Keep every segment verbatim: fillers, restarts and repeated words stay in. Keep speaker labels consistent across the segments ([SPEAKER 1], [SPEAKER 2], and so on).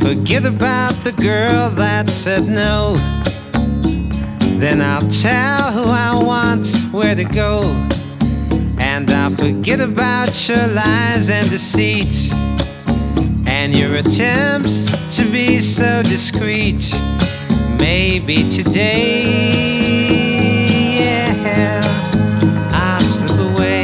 [SPEAKER 1] forget about the girl that said no. Then I'll tell who I want where to go. And I'll forget about your lies and deceit, and your attempts to be so discreet. Maybe today, yeah, I'll slip away,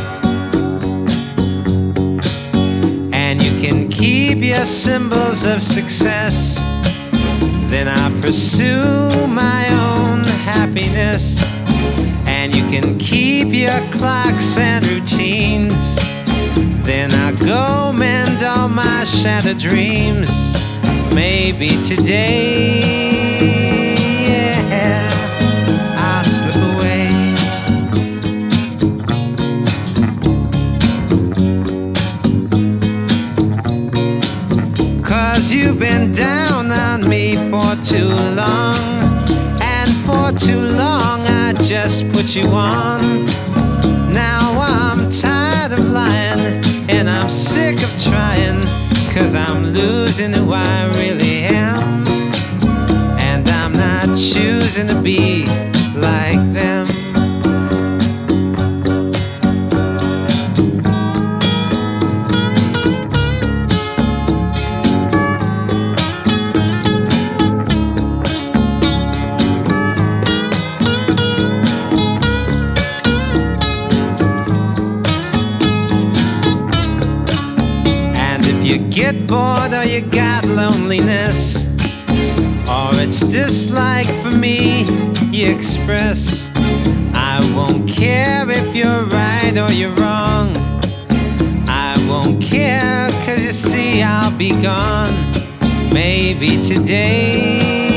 [SPEAKER 1] and you can keep your symbols of success. Then I'll pursue my own happiness, and you can keep your clocks and routines. Then I'll go mend all my shattered dreams. Maybe today, yeah, I'll slip away. Cause you've been down on me for too long, and for too long I just put you on. Now I'm tired of lying, and I'm sick of trying, cause I'm losing who I really am, and I'm not choosing to be like them. You get bored or you got loneliness, or it's dislike for me you express, I won't care if you're right or you're wrong. I won't care, cause you see I'll be gone. Maybe today